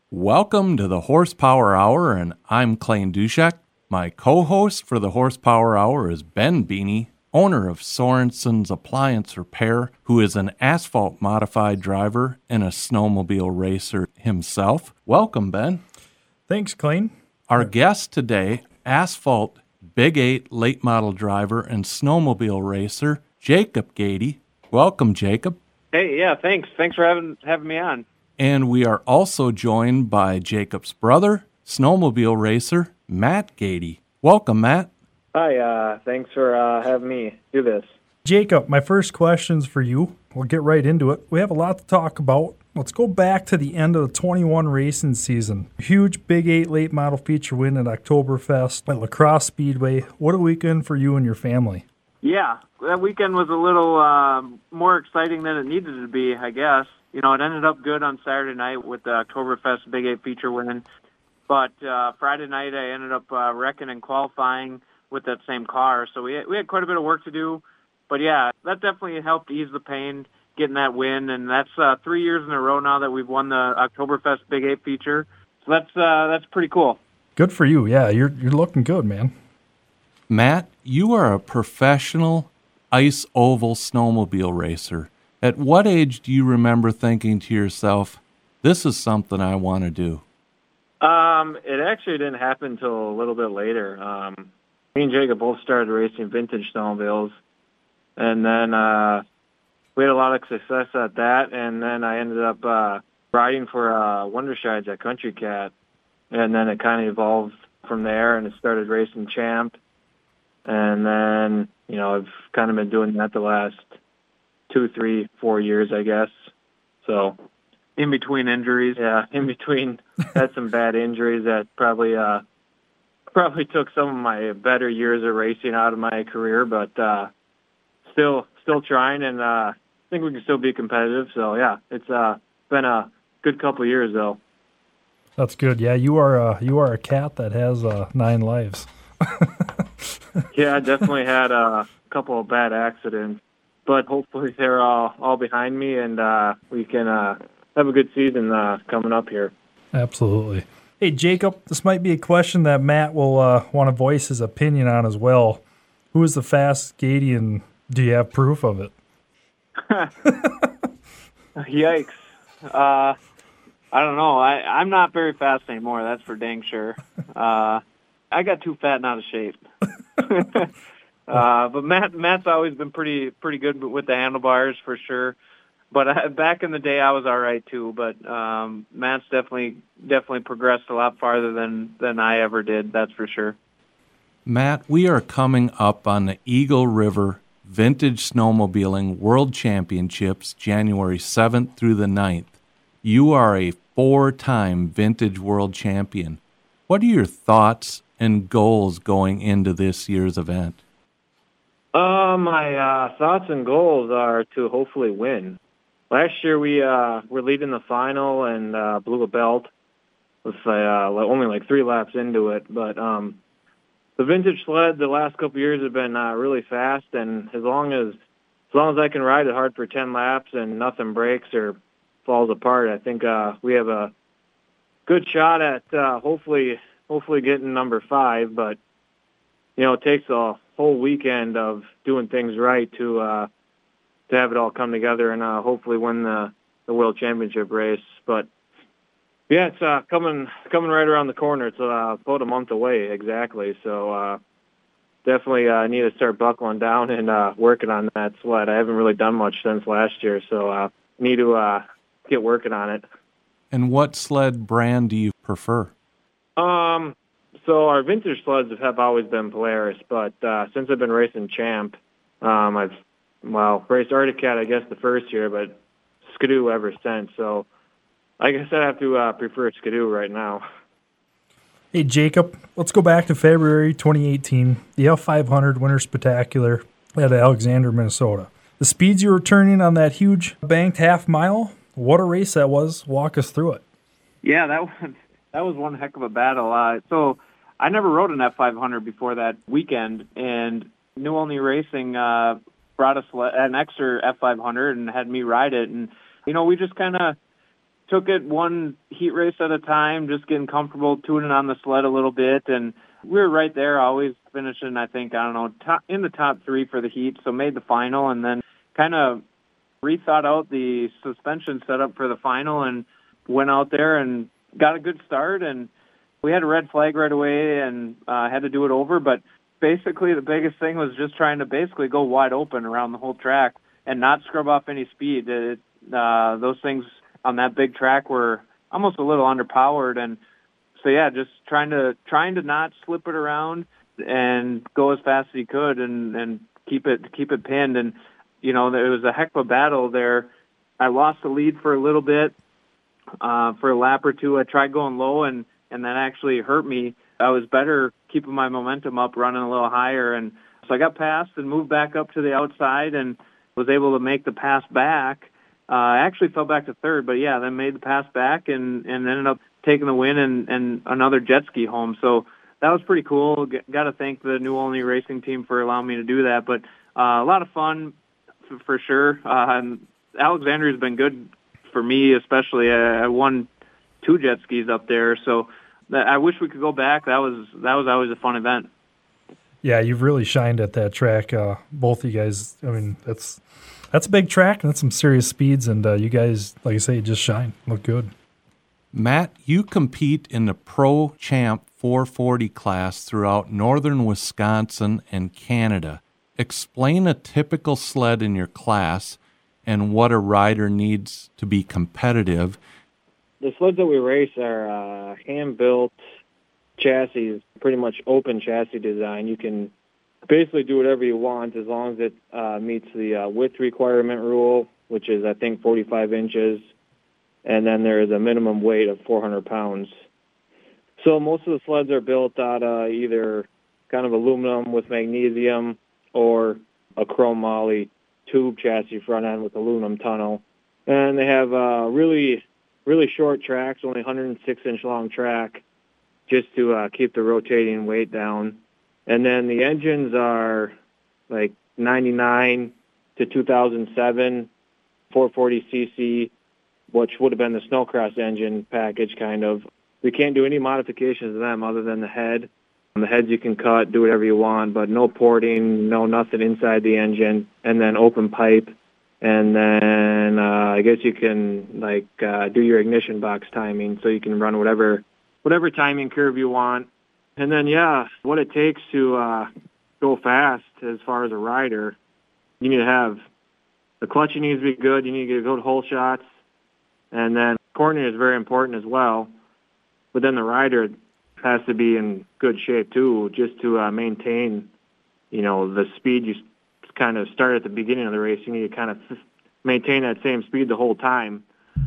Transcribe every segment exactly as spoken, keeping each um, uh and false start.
Welcome to the Horsepower Hour, and I'm Clayton Dushek. My co-host for the Horsepower Hour is Ben Beanie, owner of Sorensen's Appliance Repair, who is an asphalt-modified driver and a snowmobile racer himself. Welcome, Ben. Thanks, Clayton. Our guest today, asphalt Big eight late model driver and snowmobile racer, Jacob Gady. Welcome, Jacob. Hey, yeah, thanks. Thanks for having having me on. And we are also joined by Jacob's brother, snowmobile racer, Matt Gady. Welcome, Matt. Hi, uh, thanks for uh, having me do this. Jacob, my first question's for you. We'll get right into it. We have a lot to talk about. Let's go back to the end of the twenty-one racing season. Huge Big eight late model feature win at Oktoberfest at La Crosse Speedway. What a weekend for you and your family. Yeah, that weekend was a little uh, more exciting than it needed to be, I guess. You know, it ended up good on Saturday night with the Oktoberfest Big eight feature win. But uh, Friday night I ended up uh, wrecking and qualifying with that same car. So we had, we had quite a bit of work to do. But, yeah, that definitely helped ease the pain getting that win. And that's uh, three years in a row now that we've won the Oktoberfest Big eight feature. So that's uh, that's pretty cool. Good for you. Yeah, you're you're looking good, man. Matt, you are a professional ice oval snowmobile racer. At what age do you remember thinking to yourself, this is something I want to do? Um, it actually didn't happen until a little bit later. Um, me and Jacob both started racing vintage snowmobiles, and then uh, we had a lot of success at that, and then I ended up uh, riding for uh, Wonderscheid's at Country Cat, and then it kind of evolved from there, and it started racing Champ, and then, you know, I've kind of been doing that the last two, three, four years, I guess. So, in between injuries. Yeah, in between, had some bad injuries that probably uh, probably took some of my better years of racing out of my career, but uh, still still trying, and uh, I think we can still be competitive. So, yeah, it's uh, been a good couple of years, though. That's good. Yeah, you are uh, you are a cat that has uh, nine lives. Yeah, I definitely had a couple of bad accidents, but hopefully they're all, all behind me, and uh, we can uh, have a good season uh, coming up here. Absolutely. Hey, Jacob, this might be a question that Matt will uh, want to voice his opinion on as well. Who is the fastest Gady, and do you have proof of it? Yikes. Uh, I don't know. I, I'm not very fast anymore, that's for dang sure. Uh, I got too fat and out of shape. uh, but Matt, Matt's always been pretty pretty good with the handlebars for sure. But I, back in the day, I was all right too. But um, Matt's definitely definitely progressed a lot farther than, than I ever did. That's for sure. Matt, we are coming up on the Eagle River Vintage Snowmobiling World Championships, January seventh through the ninth. You are a four-time Vintage World Champion. What are your thoughts and goals going into this year's event? Uh, my uh, thoughts and goals are to hopefully win. Last year we uh, were leading the final and uh, blew a belt with uh, only like three laps into it. But um, the vintage sled the last couple of years have been uh, really fast, and as long as as long as I can ride it hard for ten laps and nothing breaks or falls apart, I think uh, we have a good shot at uh, hopefully hopefully getting number five. But you know, it takes a whole weekend of doing things right to uh, to have it all come together and uh, hopefully win the, the World Championship race. But yeah, it's uh, coming coming right around the corner. It's uh, about a month away exactly. So uh, definitely uh, need to start buckling down and uh, working on that sled. I haven't really done much since last year, so uh, need to uh, get working on it. And what sled brand do you prefer? Um, so our vintage sleds have always been Polaris, but uh, since I've been racing Champ, um, I've, well, raced Arctic Cat, I guess, the first year, but Skidoo ever since. So I guess I have to uh, prefer Skidoo right now. Hey, Jacob, let's go back to February twenty eighteen, the F five hundred Winter Spectacular at Alexander, Minnesota. The speeds you were turning on that huge banked half mile, what a race that was. Walk us through it. Yeah, that was, that was one heck of a battle. Uh, so I never rode an F five hundred before that weekend, and New Olney Racing uh, brought us an extra F five hundred and had me ride it. And, you know, we just kind of took it one heat race at a time, just getting comfortable, tuning on the sled a little bit, and we were right there, always finishing, I think, I don't know, top, in the top three for the heat, so made the final, and then kind of rethought out the suspension setup for the final and went out there and got a good start, and we had a red flag right away and uh, had to do it over, but basically the biggest thing was just trying to basically go wide open around the whole track and not scrub off any speed. It, uh, those things on that big track were almost a little underpowered, and so yeah, just trying to trying to not slip it around and go as fast as he could and, and keep it keep it pinned. And you know, there was a heck of a battle there. I lost the lead for a little bit, uh, for a lap or two. I tried going low, and and that actually hurt me. I was better keeping my momentum up, running a little higher, and so I got past and moved back up to the outside and was able to make the pass back. Uh, I actually fell back to third, but yeah, then made the pass back and, and ended up taking the win and, and another jet ski home. So that was pretty cool. G- got to thank the New Olney Racing team for allowing me to do that. But uh, a lot of fun f- for sure. Uh, and Alexandria's been good for me, especially. I, I won two jet skis up there, so that, I wish we could go back. That was that was always a fun event. Yeah, you've really shined at that track, uh, both of you guys. I mean, that's that's a big track, and that's some serious speeds, and uh, you guys, like I say, just shine. Look good. Matt, you compete in the Pro Champ four forty class throughout northern Wisconsin and Canada. Explain a typical sled in your class and what a rider needs to be competitive. The sleds that we race are uh, hand-built chassis, pretty much open chassis design. You can basically do whatever you want as long as it uh, meets the uh, width requirement rule, which is, I think, forty-five inches. And then there is a minimum weight of four hundred pounds. So most of the sleds are built out of either kind of aluminum with magnesium or a chrome moly tube chassis front end with aluminum tunnel. And they have uh, really, really short tracks, only one hundred six inch long track, just to uh, keep the rotating weight down. And then the engines are like ninety-nine to two thousand seven, four forty c c, which would have been the Snowcross engine package, kind of. We can't do any modifications to them other than the head. The heads you can cut, do whatever you want, but no porting, no nothing inside the engine, and then open pipe. And then uh, I guess you can like uh, do your ignition box timing, so you can run whatever whatever timing curve you want. And then, yeah, what it takes to uh, go fast as far as a rider, you need to have the clutching needs to be good. You need to get good hole shots. And then coordinating is very important as well. But then the rider has to be in good shape, too, just to uh, maintain, you know, the speed you kind of start at the beginning of the race. You need to kind of maintain that same speed the whole time.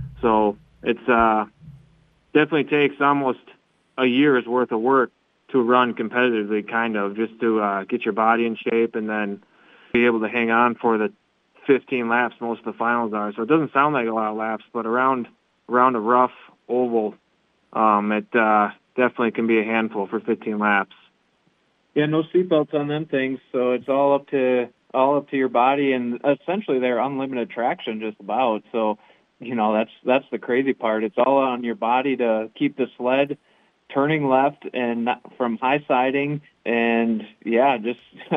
So it's uh, definitely takes almost a year's worth of work to run competitively, kind of, just to uh, get your body in shape and then be able to hang on for the fifteen laps most of the finals are. So it doesn't sound like a lot of laps, but around around a rough oval, um, it uh, definitely can be a handful for fifteen laps. Yeah, no seatbelts on them things, so it's all up to all up to your body, and essentially they're unlimited traction just about. So, you know, that's that's the crazy part. It's all on your body to keep the sled turning left and not, from high siding, and yeah, just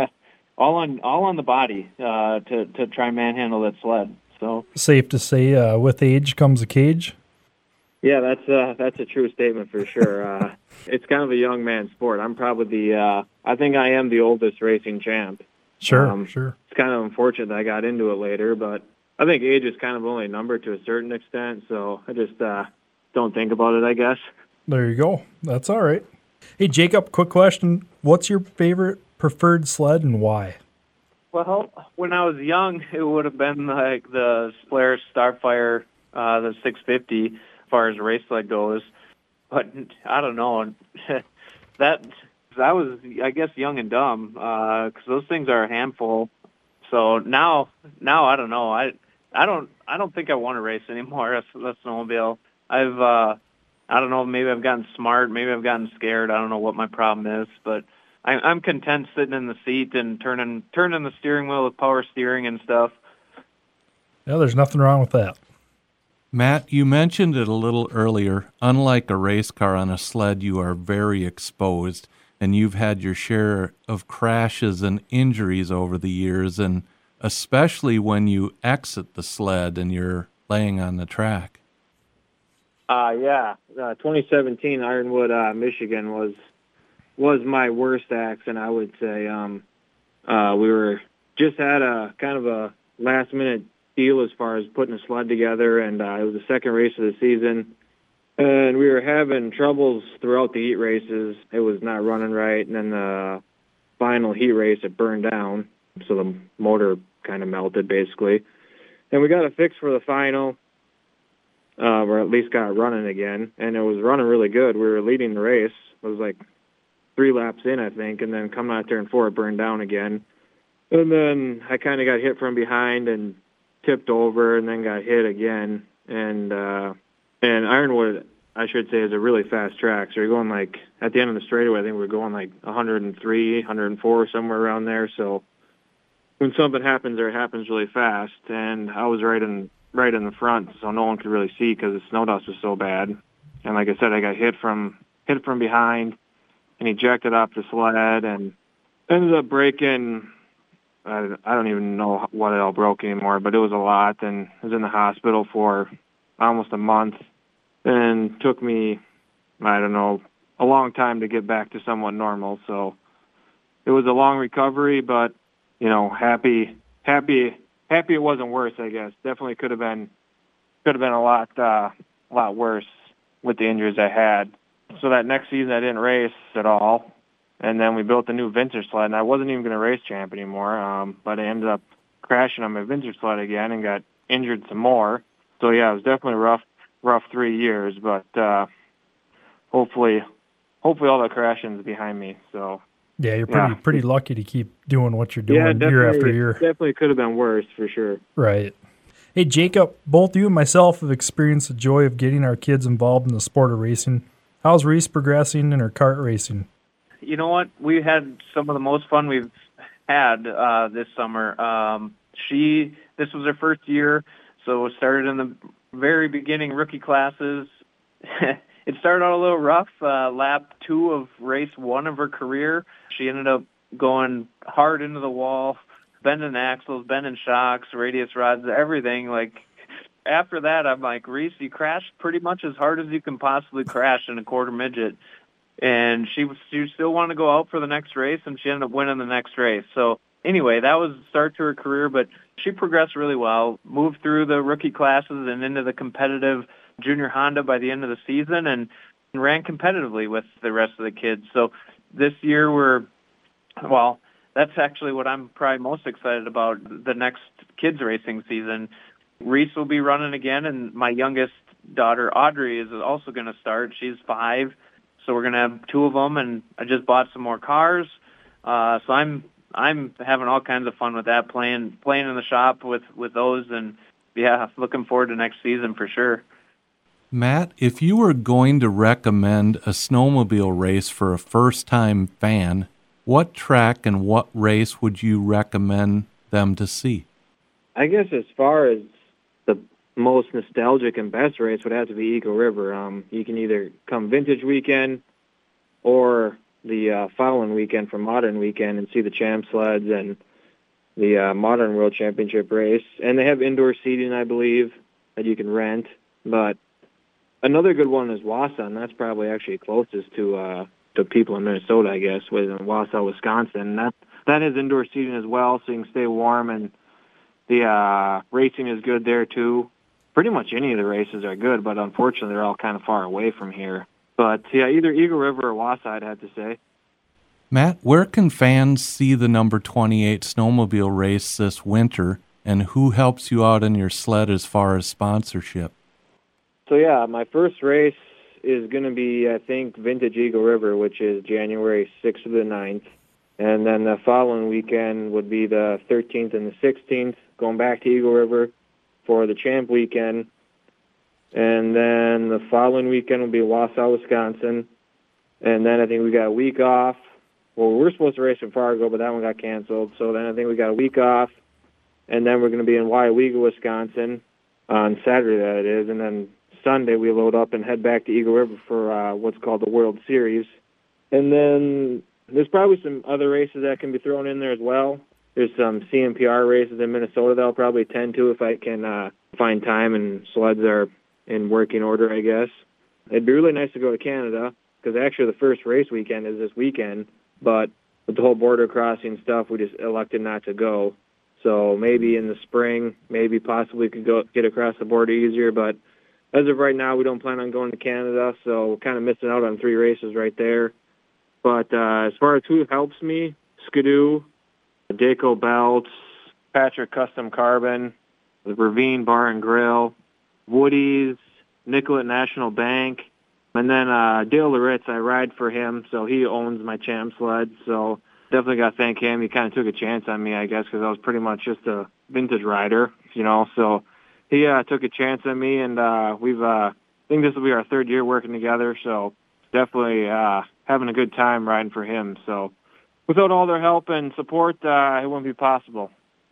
all on all on the body uh, to to try and manhandle that sled. So safe to say, uh, with age comes a cage. Yeah, that's uh, that's a true statement for sure. Uh, it's kind of a young man's sport. I'm probably the uh, I think I am the oldest racing champ. Sure, um, sure. It's kind of unfortunate that I got into it later, but I think age is kind of only a number to a certain extent. So I just uh, don't think about it, I guess. There you go. That's all right. Hey, Jacob, quick question. What's your favorite preferred sled and why? Well, when I was young, it would have been like the Polaris Starfire, uh, the six fifty, as far as race sled goes. But I don't know. that I was, I guess, young and dumb, because uh, those things are a handful. So now, now I don't know. I, I don't, I don't think I want to race anymore. That's, that's snowmobile. I've, uh, I don't know. Maybe I've gotten smart. Maybe I've gotten scared. I don't know what my problem is, but I, I'm content sitting in the seat and turning, turning the steering wheel with power steering and stuff. Yeah, there's nothing wrong with that. Matt, you mentioned it a little earlier. Unlike a race car on a sled, you are very exposed, and you've had your share of crashes and injuries over the years, and especially when you exit the sled and you're laying on the track. Uh, yeah, uh, twenty seventeen Ironwood, uh, Michigan was was my worst accident, I would say. Um, uh, we were just had a kind of a last minute deal as far as putting a sled together, and uh, it was the second race of the season, and we were having troubles throughout the heat races. It was not running right, and then the final heat race, it burned down, so the motor kind of melted basically, and we got it fixed for the final. Uh, or at least got running again, and it was running really good. We were leading the race. It was like three laps in, I think, and then coming out turn four, it burned down again. And then I kind of got hit from behind and tipped over, and then got hit again. And uh, and Ironwood, I should say, is a really fast track. So you're going like, at the end of the straightaway, I think we were going like one hundred three, one hundred four, somewhere around there. So when something happens there, it happens really fast. And I was right in right in the front, so no one could really see because the snow dust was so bad. And like I said, I got hit from hit from behind and ejected off the sled and ended up breaking, I, I don't even know what it all broke anymore, but it was a lot, and I was in the hospital for almost a month, and took me, I don't know, a long time to get back to somewhat normal. So it was a long recovery, but, you know, happy, happy, Happy it wasn't worse, I guess. Definitely could have been could have been a lot uh, a lot worse with the injuries I had. So that next season I didn't race at all, and then we built a new vintage sled, and I wasn't even going to race champ anymore. Um, but I ended up crashing on my vintage sled again and got injured some more. So yeah, it was definitely a rough rough three years. But uh, hopefully, hopefully all the crashing's behind me. So. Yeah, you're pretty yeah. pretty lucky to keep doing what you're doing yeah, year after year. Definitely could have been worse, for sure. Right. Hey, Jacob, both you and myself have experienced the joy of getting our kids involved in the sport of racing. How's Reese progressing in her kart racing? You know what? We had some of the most fun we've had uh, this summer. Um, she, this was her first year, so it started in the very beginning rookie classes. It started out a little rough. Uh, lap two of race one of her career, she ended up going hard into the wall, bending axles, bending shocks, radius rods, everything. Like after that, I'm like, Reese, you crashed pretty much as hard as you can possibly crash in a quarter midget. And she was, she still wanted to go out for the next race, and she ended up winning the next race. So anyway, that was the start to her career, but she progressed really well, moved through the rookie classes and into the competitive junior Honda by the end of the season, and ran competitively with the rest of the kids. So this year we're, well, that's actually what I'm probably most excited about, the next kids racing season. Reese will be running again, and my youngest daughter, Audrey, is also going to start. She's five, so we're going to have two of them, and I just bought some more cars. Uh, so I'm I'm having all kinds of fun with that, playing playing in the shop with, with those, and yeah, looking forward to next season for sure. Matt, if you were going to recommend a snowmobile race for a first-time fan, what track and what race would you recommend them to see? I guess as far as the most nostalgic and best race would have to be Eagle River. Um, you can either come Vintage Weekend or the uh, following weekend for Modern Weekend and see the Champ Sleds and the uh, Modern World Championship race. And they have indoor seating, I believe, that you can rent. But another good one is Wausau, and that's probably actually closest to uh, to people in Minnesota, I guess, with in Wausau, Wisconsin. That that has indoor seating as well, so you can stay warm, and the uh, racing is good there too. Pretty much any of the races are good, but unfortunately they're all kind of far away from here. But yeah, either Eagle River or Wausau, I'd have to say. Matt, where can fans see the number twenty-eight snowmobile race this winter, and who helps you out in your sled as far as sponsorship? So yeah, my first race is going to be, I think, Vintage Eagle River, which is January sixth to the ninth. And then the following weekend would be the thirteenth and the sixteenth, going back to Eagle River for the Champ Weekend. And then the following weekend will be Wausau, Wisconsin. And then I think we got a week off. Well, we were supposed to race in Fargo, but that one got canceled. So then I think we got a week off. And then we're going to be in Weyauwega, Wisconsin. on Saturday, that it is, and then Sunday we load up and head back to Eagle River for uh, what's called the World Series. And then there's probably some other races that can be thrown in there as well. There's some C M P R races in Minnesota that I'll probably attend to if I can uh, find time and sleds are in working order, I guess. It'd be really nice to go to Canada because actually the first race weekend is this weekend, but with the whole border crossing stuff, we just elected not to go. So maybe in the spring, maybe possibly could go get across the border easier, but as of right now, we don't plan on going to Canada, so we're kind of missing out on three races right there. But uh, as far as who helps me, Skidoo, Daco Belts, Patrick Custom Carbon, the Ravine Bar and Grill, Woody's, Nicollet National Bank, and then uh, Dale Loritz, I ride for him, so he owns my Champ sled, so definitely got to thank him. He kind of took a chance on me, I guess, because I was pretty much just a vintage rider, you know, so he uh, took a chance on me, and uh, we've, uh, I think this will be our third year working together, so definitely uh, having a good time riding for him. So without all their help and support, uh, it wouldn't be possible.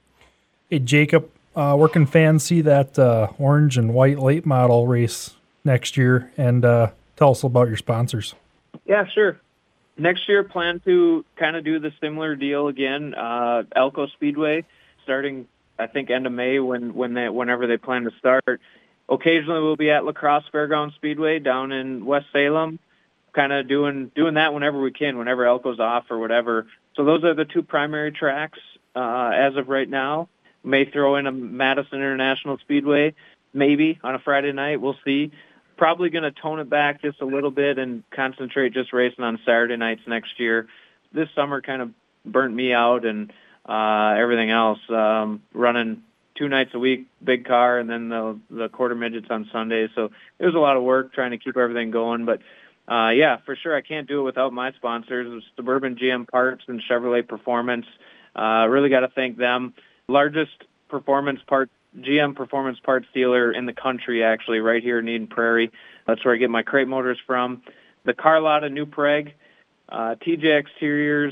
Hey, Jacob, uh, where can fans see that uh, orange and white late model race next year? And uh, tell us about your sponsors. Yeah, sure. Next year, plan to kind of do the similar deal again. Uh, Elko Speedway, starting I think end of May when when they whenever they plan to start. Occasionally, we'll be at La Crosse Fairground Speedway down in West Salem, kind of doing doing that whenever we can, whenever Elko's off or whatever. So those are the two primary tracks uh, as of right now. May throw in a Madison International Speedway, maybe on a Friday night. We'll see. Probably going to tone it back just a little bit and concentrate just racing on Saturday nights next year. This summer kind of burnt me out and uh, everything else. Um, running two nights a week, big car, and then the the quarter midgets on Sundays. So it was a lot of work trying to keep everything going. But uh, yeah, for sure, I can't do it without my sponsors, Suburban G M Parts and Chevrolet Performance. Uh, really got to thank them. Largest performance part G M performance parts dealer in the country, actually, right here in Eden Prairie. That's where I get my crate motors from. The car lot of New Prague, uh, T J Exteriors,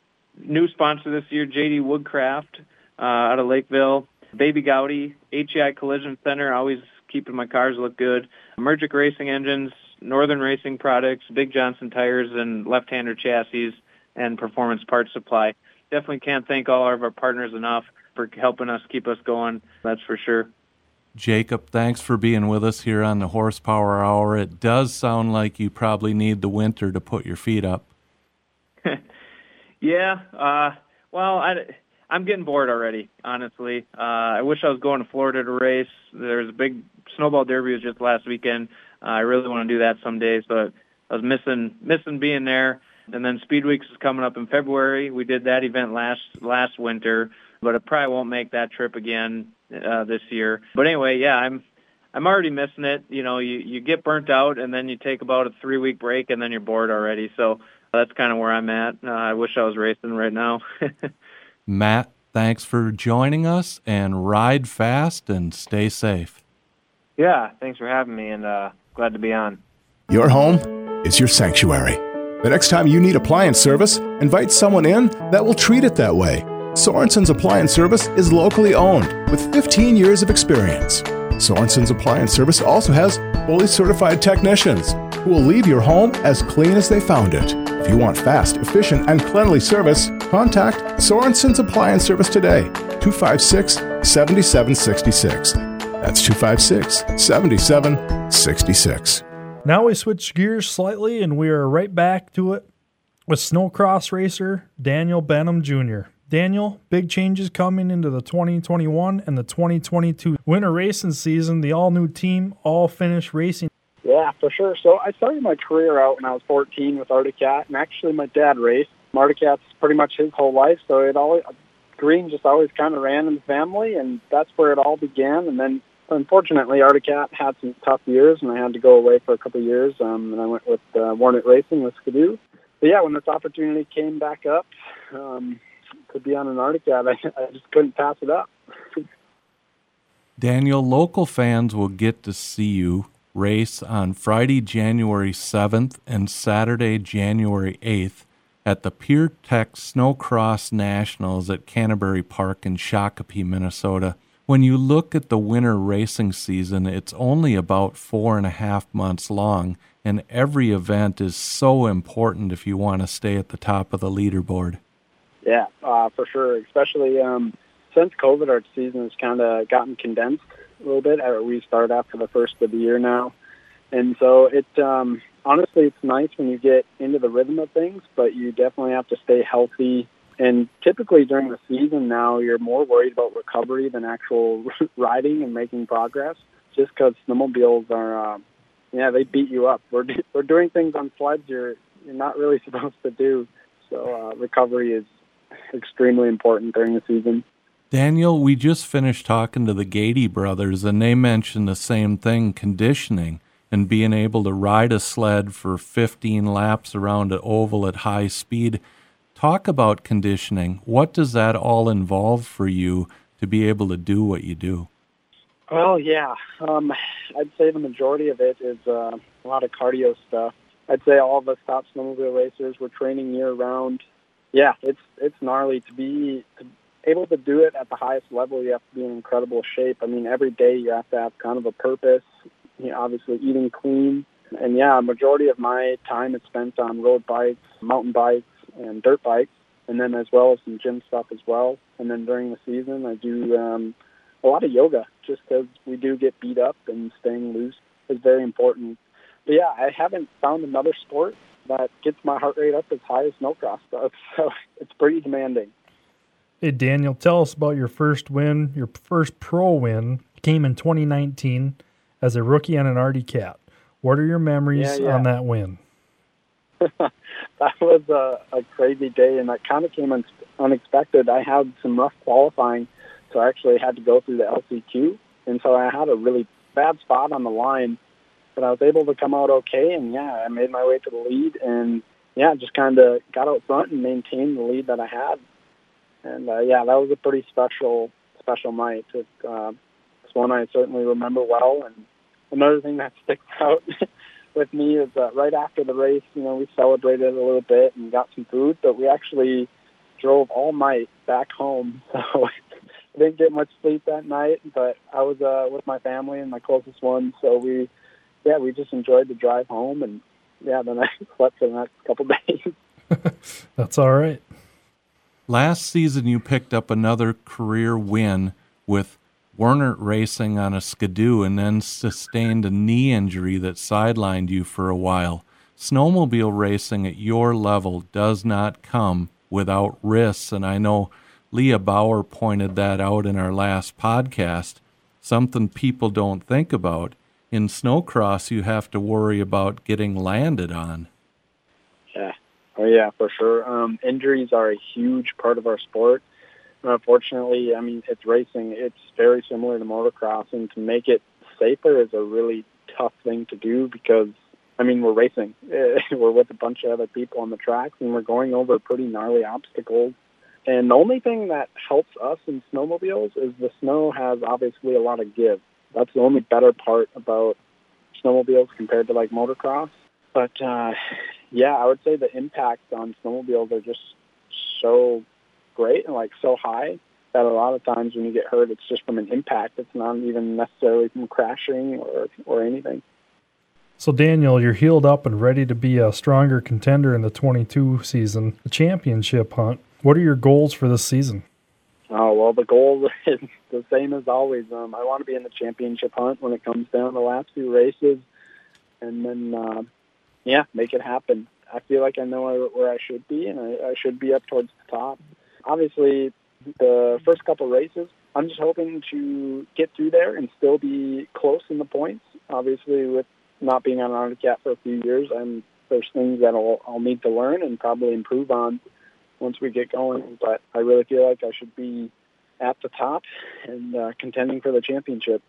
new sponsor this year, J D Woodcraft uh, out of Lakeville, Baby Gowdy, H E I Collision Center, always keeping my cars look good, Mergic Racing Engines, Northern Racing Products, Big Johnson Tires and Left-Hander Chassis, and Performance Parts Supply. Definitely can't thank all of our partners enough for helping us keep us going, that's for sure. Jacob, thanks for being with us here on the Horsepower Hour. It does sound like you probably need the winter to put your feet up. yeah, uh, well, I, I'm getting bored already, honestly. Uh, I wish I was going to Florida to race. There's a big snowball derby was just last weekend. Uh, I really want to do that someday, so I was missing missing being there. And then Speed Weeks is coming up in February. We did that event last last winter, but it probably won't make that trip again uh, this year. But anyway, yeah, I'm I'm already missing it. You know, you, you get burnt out, and then you take about a three-week break, and then you're bored already. So that's kind of where I'm at. Uh, I wish I was racing right now. Matt, thanks for joining us, and ride fast and stay safe. Yeah, thanks for having me, and uh, glad to be on. Your home is your sanctuary. The next time you need appliance service, invite someone in that will treat it that way. Sorensen's Appliance Service is locally owned with fifteen years of experience. Sorensen's Appliance Service also has fully certified technicians who will leave your home as clean as they found it. If you want fast, efficient, and cleanly service, contact Sorensen's Appliance Service today, two five six, seven seven six six. That's two five six, seven seven six six. Now we switch gears slightly, and we are right back to it with snowcross racer Daniel Benham Junior Daniel, big changes coming into the twenty twenty-one and the twenty twenty-two winter racing season. The all-new team, All Finish Racing. Yeah, for sure. So I started my career out when I was fourteen with Arctic Cat, and actually my dad raced. Arctic Cat's pretty much his whole life, so it always green just always kind of ran in the family, and that's where it all began. And then unfortunately, Arctic Cat had some tough years, and I had to go away for a couple of years, um, and I went with uh, Warnet Racing with Skidoo. But yeah, when this opportunity came back up um, to be on an Arctic Cat, I, I just couldn't pass it up. Daniel, local fans will get to see you race on Friday, January seventh and Saturday, January eighth at the PureTech Snowcross Nationals at Canterbury Park in Shakopee, Minnesota. When you look at the winter racing season, it's only about four and a half months long, and every event is so important if you want to stay at the top of the leaderboard. Yeah, uh, for sure. Especially um, since COVID, our season has kind of gotten condensed a little bit. We start after the first of the year now. And so it um, honestly, it's nice when you get into the rhythm of things, but you definitely have to stay healthy. And typically during the season now, you're more worried about recovery than actual riding and making progress, just because snowmobiles are, uh, yeah, they beat you up. We're, we're doing things on sleds you're, you're not really supposed to do. So uh, recovery is extremely important during the season. Daniel, we just finished talking to the Gady brothers, and they mentioned the same thing, conditioning, and being able to ride a sled for fifteen laps around an oval at high speed. Talk about conditioning. What does that all involve for you to be able to do what you do? Well, yeah. Um, I'd say the majority of it is uh, a lot of cardio stuff. I'd say all of us top snowmobile racers, we're training year-round. Yeah, it's it's gnarly. To be to able to do it at the highest level, you have to be in incredible shape. I mean, every day you have to have kind of a purpose, you know, obviously eating clean. And, yeah, a majority of my time is spent on road bikes, mountain bikes, and dirt bikes, and then as well as some gym stuff as well. And then during the season, I do um, a lot of yoga, just because we do get beat up, and staying loose is very important. But yeah, I haven't found another sport that gets my heart rate up as high as snowcross does, so it's pretty demanding. Hey, Daniel, tell us about your first win. Your first pro win came in twenty nineteen as a rookie on an Arctic Cat. What are your memories yeah, yeah. on that win? That was a, a crazy day, and that kind of came un- unexpected. I had some rough qualifying, so I actually had to go through the L C Q, and so I had a really bad spot on the line, but I was able to come out okay, and yeah, I made my way to the lead, and yeah, just kind of got out front and maintained the lead that I had. And uh, yeah, that was a pretty special, special night. It, uh, it's one I certainly remember well, and another thing that sticks out with me is uh, right after the race, you know, we celebrated a little bit and got some food, but we actually drove all night back home. So I didn't get much sleep that night, but I was uh, with my family and my closest ones. So we, yeah, we just enjoyed the drive home, and yeah, then I slept for the next couple days. That's all right. Last season, you picked up another career win with Wernert Racing on a Skidoo, and then sustained a knee injury that sidelined you for a while. Snowmobile racing at your level does not come without risks, and I know Leah Bauer pointed that out in our last podcast, something people don't think about. In snowcross, you have to worry about getting landed on. Yeah, oh yeah, for sure. Um, injuries are a huge part of our sport. Unfortunately, I mean, it's racing. It's very similar to motocross, and to make it safer is a really tough thing to do because, I mean, we're racing. We're with a bunch of other people on the tracks, and we're going over pretty gnarly obstacles. And the only thing that helps us in snowmobiles is the snow has obviously a lot of give. That's the only better part about snowmobiles compared to, like, motocross. But, uh, yeah, I would say the impacts on snowmobiles are just so great and like so high that a lot of times when you get hurt, it's just from an impact. It's not even necessarily from crashing or or anything. So Daniel, you're healed up and ready to be a stronger contender in the twenty-two season, the championship hunt. What are your goals for this season? Oh, well, the goal is the same as always. Um, I want to be in the championship hunt when it comes down to the last few races, and then, uh, yeah, make it happen. I feel like I know where I should be, and I, I should be up towards the top. Obviously, the first couple races, I'm just hoping to get through there and still be close in the points. Obviously, with not being on Arctic Cat for a few years, I'm, there's things that I'll, I'll need to learn and probably improve on once we get going. But I really feel like I should be at the top and uh, contending for the championship.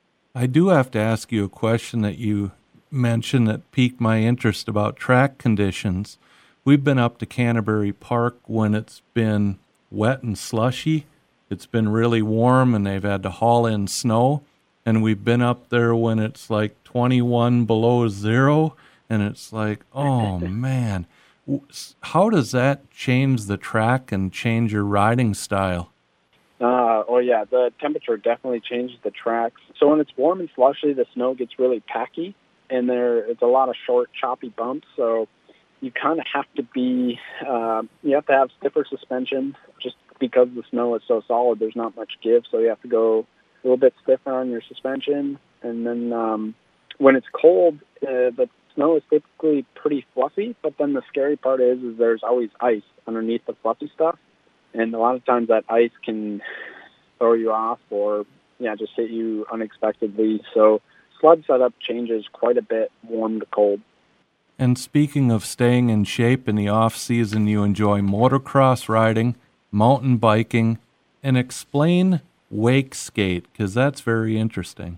I do have to ask you a question that you mentioned that piqued my interest about track conditions. We've been up to Canterbury Park when it's been wet and slushy. It's been really warm and they've had to haul in snow. And we've been up there when it's like twenty-one below zero. And it's like, oh, man. How does that change the track and change your riding style? Uh, Oh, yeah, the temperature definitely changes the tracks. So when it's warm and slushy, the snow gets really packy, and there it's a lot of short, choppy bumps. So you kind of have to be, uh, you have to have stiffer suspension just because the snow is so solid. There's not much give, so you have to go a little bit stiffer on your suspension. And then um, when it's cold, uh, the snow is typically pretty fluffy, but then the scary part is, is there's always ice underneath the fluffy stuff. And a lot of times that ice can throw you off or, yeah, just hit you unexpectedly. So sled setup changes quite a bit warm to cold. And speaking of staying in shape in the off-season, you enjoy motocross riding, mountain biking, and explain wake skate, because that's very interesting.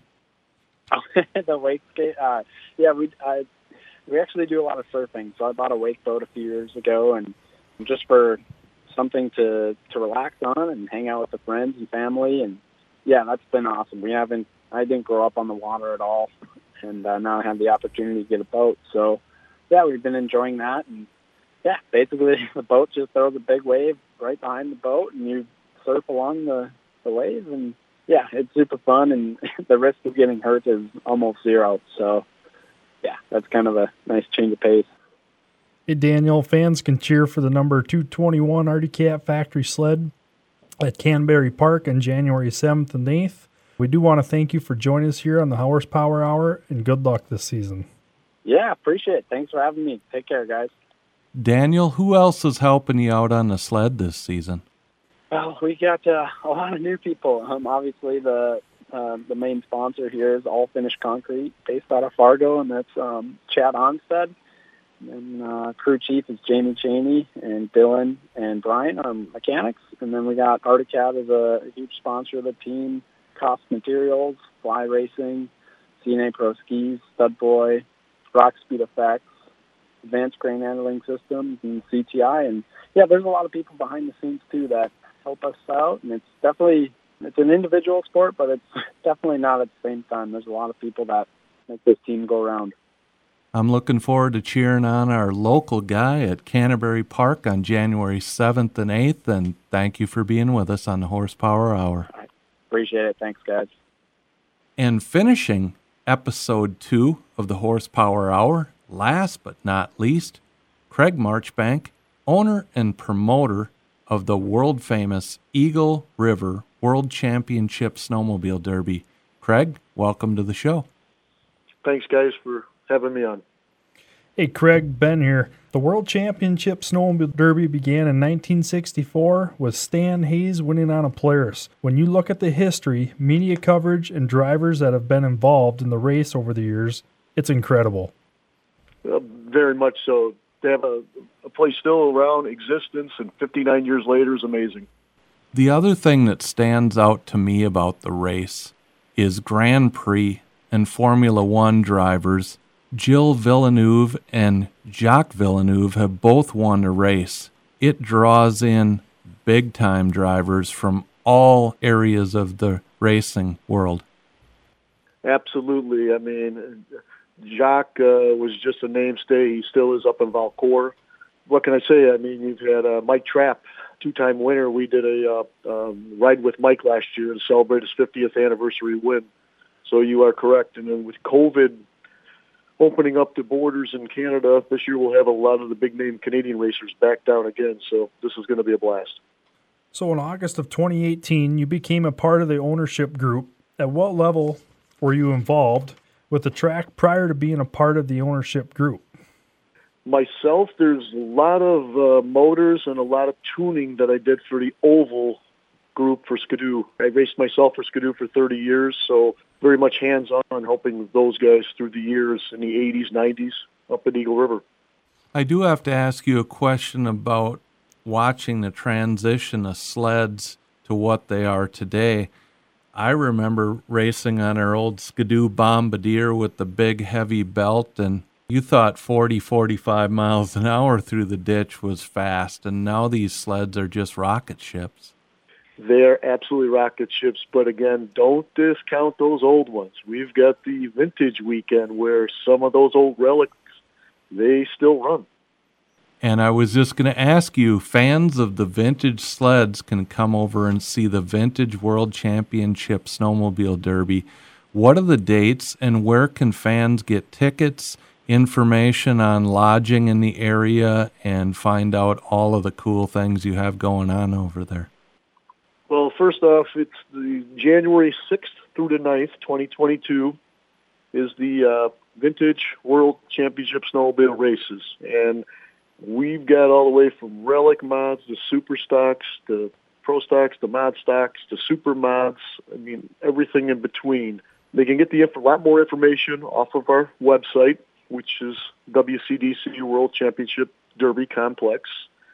The wake skate, uh, yeah, we I, we actually do a lot of surfing. So I bought a wake boat a few years ago, and just for something to, to relax on and hang out with the friends and family. And yeah, that's been awesome. We haven't, I didn't grow up on the water at all. And uh, now I have the opportunity to get a boat. So yeah, we've been enjoying that. And yeah, basically the boat just throws a big wave right behind the boat and you surf along the, the wave. And yeah, it's super fun. And the risk of getting hurt is almost zero. So yeah, that's kind of a nice change of pace. Hey, Daniel, fans can cheer for the number two twenty-one Arctic Cat Factory sled at Canterbury Park on January seventh and eighth. We do want to thank you for joining us here on the Horsepower Hour, and good luck this season. Yeah, appreciate it. Thanks for having me. Take care, guys. Daniel, who else is helping you out on the sled this season? Well, we got uh, a lot of new people. Um, obviously, the uh, the main sponsor here is All Finish Concrete, based out of Fargo, and that's um, Chad Onstead. And uh, crew chief is Jamie Cheney, and Dylan and Brian are mechanics. And then we got Arctic Cat as a, a huge sponsor of the team, Cost Materials, Fly Racing, C N A Pro Skis, Stud Boy, Rock Speed Effects, Advanced Crane Handling Systems, and C T I. And yeah, there's a lot of people behind the scenes too that help us out. And it's definitely, it's an individual sport, but it's definitely not at the same time. There's a lot of people that make this team go around. I'm looking forward to cheering on our local guy at Canterbury Park on January seventh and eighth, and thank you for being with us on the Horsepower Hour. I appreciate it. Thanks, guys. And finishing episode two of the Horsepower Hour, last but not least, Craig Marchbank, owner and promoter of the world-famous Eagle River World Championship Snowmobile Derby. Craig, welcome to the show. Thanks, guys, for having me on. Hey, Craig, Ben here. The World Championship Snowmobile Derby began in nineteen sixty-four with Stan Hayes winning on a Polaris. When you look at the history, media coverage, and drivers that have been involved in the race over the years, it's incredible. Uh, very much so. To have a, a place still around, existence, and fifty-nine years later is amazing. The other thing that stands out to me about the race is Grand Prix and Formula One drivers. Gilles Villeneuve and Jacques Villeneuve have both won a race. It draws in big-time drivers from all areas of the racing world. Absolutely. I mean, Jacques uh, was just a mainstay. He still is up in Valcourt. What can I say? I mean, you've had uh, Mike Trapp, two-time winner. We did a uh, um, ride with Mike last year to celebrate his fiftieth anniversary win. So you are correct. And then with COVID opening up the borders in Canada, this year we'll have a lot of the big-name Canadian racers back down again, so this is going to be a blast. So in August of twenty eighteen, you became a part of the ownership group. At what level were you involved with the track prior to being a part of the ownership group? Myself, there's a lot of uh, motors and a lot of tuning that I did for the Oval group for Skidoo. I raced myself for Skidoo for thirty years, so very much hands-on helping those guys through the years in the eighties, nineties up at Eagle River. I do have to ask you a question about watching the transition of sleds to what they are today. I remember racing on our old Skidoo Bombardier with the big heavy belt, and you thought forty, forty-five miles an hour through the ditch was fast, and now these sleds are just rocket ships. They're absolutely rocket ships, but again, don't discount those old ones. We've got the vintage weekend where some of those old relics, they still run. And I was just going to ask you, fans of the vintage sleds can come over and see the Vintage World Championship Snowmobile Derby. What are the dates, and where can fans get tickets, information on lodging in the area, and find out all of the cool things you have going on over there? Well, first off, it's the January sixth through the ninth, twenty twenty-two, is the uh, Vintage World Championship Snowmobile Races. And we've got all the way from relic mods to super stocks to pro stocks to mod stocks to super mods. I mean, everything in between. They can get the inf- a lot more information off of our website, which is W C D C World Championship Derby Complex.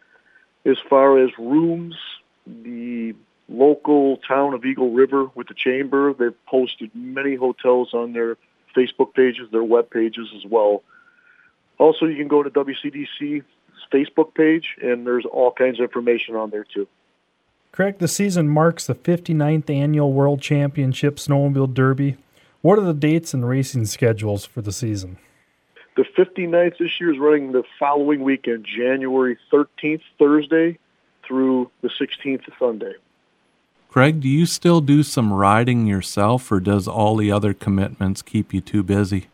As far as rooms, the local town of Eagle River with the chamber, they've posted many hotels on their Facebook pages, their web pages as well. Also, you can go to W C D C's Facebook page, and there's all kinds of information on there, too. Craig, the season marks the fifty-ninth Annual World Championship Snowmobile Derby. What are the dates and racing schedules for the season? The fifty-ninth this year is running the following weekend, January thirteenth, Thursday, through the sixteenth, Sunday. Craig, do you still do some riding yourself, or does all the other commitments keep you too busy?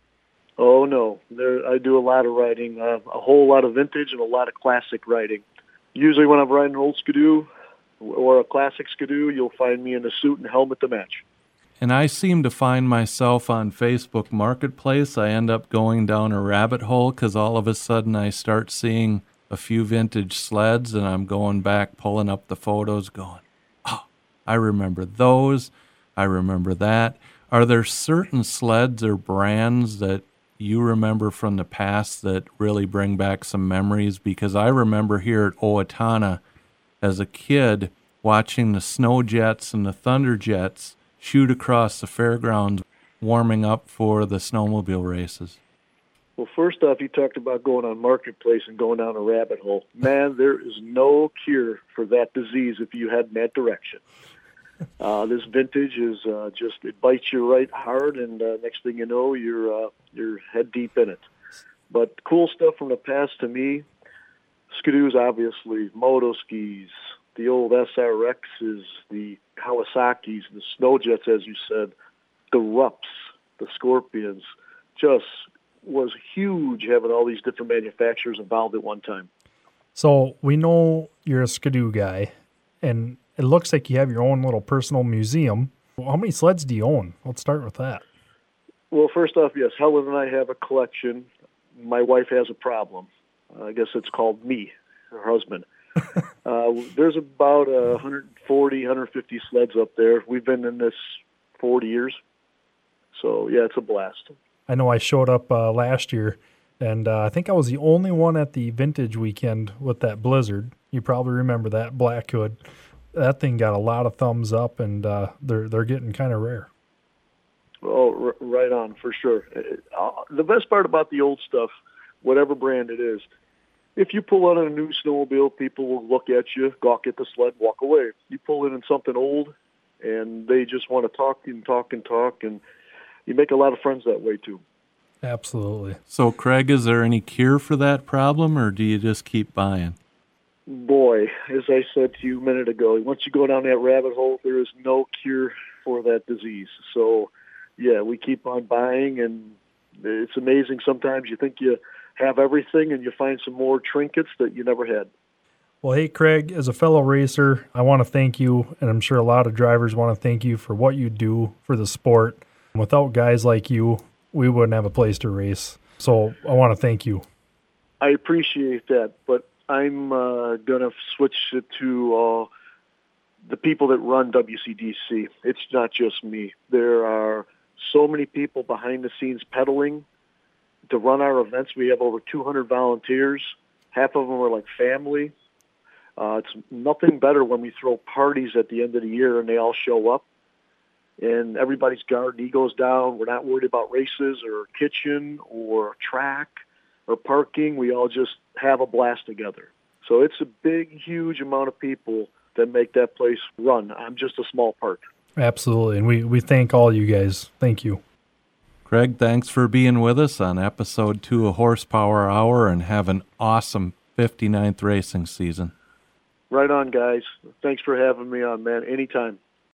Oh, no. There, I do a lot of riding, uh, a whole lot of vintage and a lot of classic riding. Usually when I'm riding an old Skidoo or a classic Skidoo, you'll find me in a suit and helmet to match. And I seem to find myself on Facebook Marketplace. I end up going down a rabbit hole because all of a sudden I start seeing a few vintage sleds, and I'm going back, pulling up the photos, going, oh, I remember those. I remember that. Are there certain sleds or brands that you remember from the past that really bring back some memories? Because I remember here at Owatonna as a kid watching the Snow Jets and the Thunder Jets shoot across the fairgrounds, warming up for the snowmobile races. Well, first off, you talked about going on Marketplace and going down a rabbit hole. Man, there is no cure for that disease if you head in that direction. Uh, this vintage is uh, just, it bites you right hard, and uh, next thing you know, you're uh, you're head deep in it. But cool stuff from the past to me, Skidoos, obviously, moto skis, the old S R Xs, the Kawasaki's, the Snow Jets, as you said, the Rups, the Scorpions, just was huge having all these different manufacturers involved at one time. So we know you're a Skidoo guy, and it looks like you have your own little personal museum. How many sleds do you own? Let's start with that. Well, first off, yes, Helen and I have a collection. My wife has a problem. Uh, I guess it's called me, her husband. uh, there's about uh, one hundred forty, one hundred fifty sleds up there. We've been in this forty years. So, yeah, it's a blast. I know I showed up uh, last year, and uh, I think I was the only one at the vintage weekend with that Blizzard. You probably remember that Black Hood. That thing got a lot of thumbs up, and uh, they're they're getting kind of rare. Oh, r- right on, for sure. Uh, the best part about the old stuff, whatever brand it is, if you pull out a new snowmobile, people will look at you, gawk at the sled, walk away. You pull in in something old, and they just want to talk and talk and talk, and you make a lot of friends that way, too. Absolutely. So, Craig, is there any cure for that problem, or do you just keep buying? Boy, as I said to you a minute ago, once you go down that rabbit hole, there is no cure for that disease. So, yeah, we keep on buying, and it's amazing. Sometimes you think you have everything, and you find some more trinkets that you never had. Well, hey, Craig, as a fellow racer, I want to thank you, and I'm sure a lot of drivers want to thank you for what you do for the sport. Without guys like you, we wouldn't have a place to race. So I want to thank you. I appreciate that, but I'm uh, going to switch it to uh, the people that run W C D C. It's not just me. There are so many people behind the scenes pedaling to run our events. We have over two hundred volunteers. Half of them are like family. Uh, it's nothing better when we throw parties at the end of the year and they all show up. And everybody's guard knee goes down. We're not worried about races or kitchen or track or parking. We all just have a blast together. So it's a big, huge amount of people that make that place run. I'm just a small part. Absolutely. And we, we thank all you guys. Thank you. Craig, thanks for being with us on episode two of Horsepower Hour, and have an awesome fifty-ninth racing season. Right on, guys. Thanks for having me on, man. Anytime.